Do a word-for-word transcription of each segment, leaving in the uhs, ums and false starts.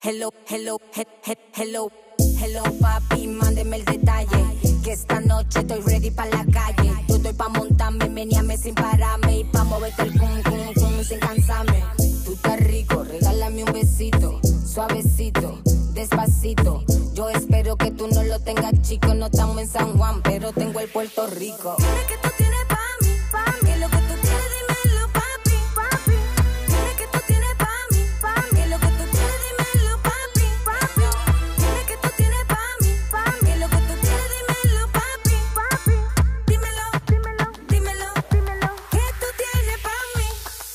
Hello, hello, he, he, hello, hello papi, mándeme el detalle, que esta noche estoy ready pa' la calle. Yo estoy pa' montarme, menearme sin pararme y pa' moverte el cum, cum, cum sin cansarme. Tú estás rico, regálame un besito, suavecito, despacito. Yo espero que tú no lo tengas chico, no estamos en San Juan, pero tengo el Puerto Rico. Dime que tú tienes pa' mí, pa' mí, que lo que tú tienes, dímelo papi, papi. Dime que tú tienes pa' mí, pa' mí, que lo que tú tienes, dímelo papi, papi. Dime que tú tienes pa' mí, pa' mí, que lo que tú tienes, dímelo papi, papi. Dímelo, dímelo, dímelo, dímelo, que tú tienes pa' mí.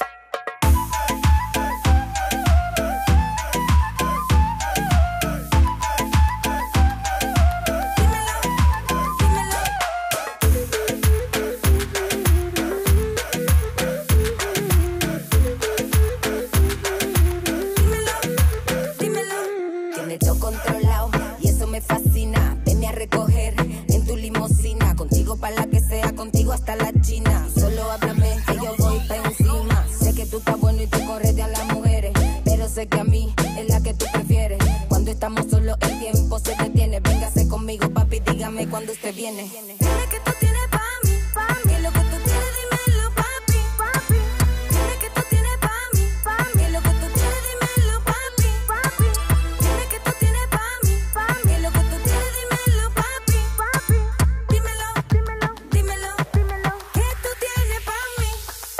Controlado y eso me fascina. Venme a recoger en tu limusina, contigo pa' la que sea, contigo hasta la China. Solo háblame que yo voy pa' encima. Sé que tú estás bueno y tú corres de a las mujeres, pero sé que a mí es la que tú prefieres. Cuando estamos solos el tiempo se detiene. Véngase conmigo papi, dígame cuando usted viene. Dime que tú tienes pa' mí, pa' mí, que lo que tú tienes, dímelo papi, papi. Dime que tú tienes pa' mí, pa' mí, que lo que tú tienes, dímelo papi, papi. Dime que tú tienes pa' mí, pa' mí, que lo que tú tienes, dímelo papi, papi. Dímelo, dímelo, dímelo, dímelo, que tú tienes pa' mí.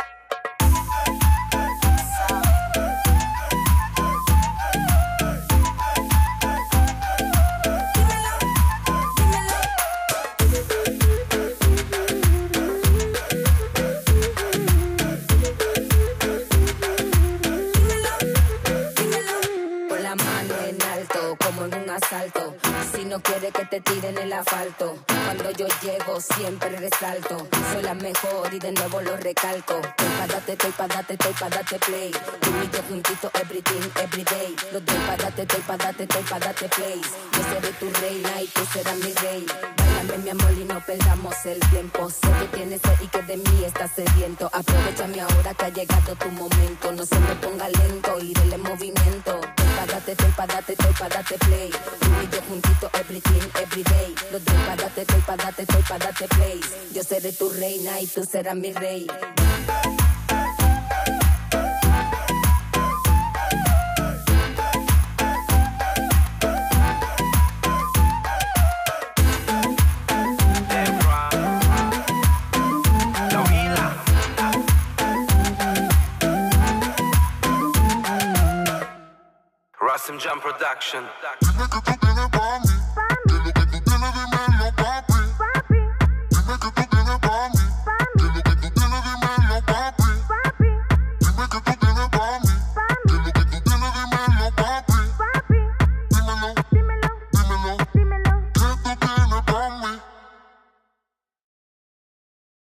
Con la mano en alto, como en un asalto. Si no quieres que te tiren el asfalto, cuando yo llego siempre resalto. Soy la mejor y de nuevo lo recalco. Estoy pa' darte, estoy pa' darte, estoy pa' darte play. Tú y yo juntito, everything, everyday. Lo doy pa' darte, estoy pa' darte, estoy pa' darte play. Yo seré tu reina y tú serás mi rey. Báilame mi amor y no perdamos el tiempo. Sé que tienes sed y que de mí estás sediento. Aprovechame ahora que ha llegado tu momento. No se me ponga lento y dele movimiento. Estoy pa' darte, estoy pa' darte, estoy pa' darte play. Tú y yo juntito, everything, everyday. Lo doy pa' darte, estoy pa' darte, estoy pa' darte play. Yo seré tu reina y tú serás mi rey. Rasim Jam Production. Dime que tú tienes pa' mí,